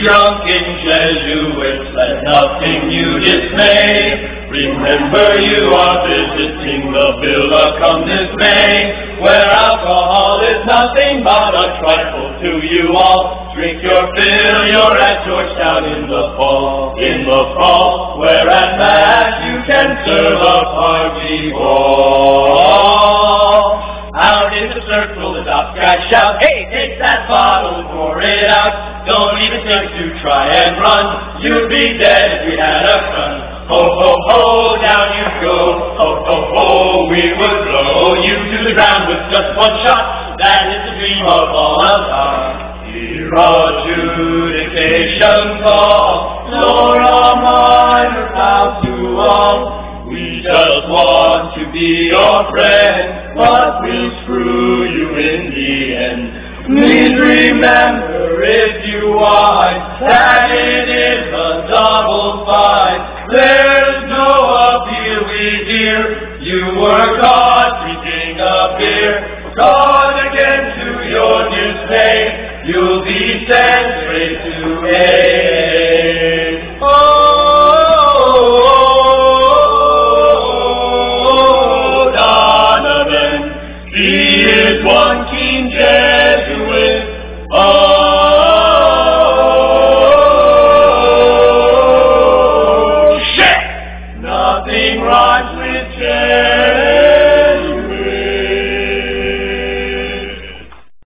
drunken Jesuits, let nothing you dismay. Remember you are visiting the Villa come this May, where alcohol is nothing but a trifle to you all. Drink your fill, you're at Georgetown in the fall, where at Mass you can serve a party ball. Out in the circle, the top guys shout, hey, take that bottle, pour it out. Don't even think to try and run. You'd be dead if we had a gun. Ho, ho, ho, down you go. Ho, ho, ho, we would blow you to the ground with just one shot. That is the dream of all of us. Hear adjudication call. Laura Minor, bow to all. We just want to be your friend, but we'll screw you in the end. Please remember, if you whine, that it is a double fight. There's no appeal we hear. You were caught drinking a beer. Caught again to your dismay. You'll be sent straight to A. Oh.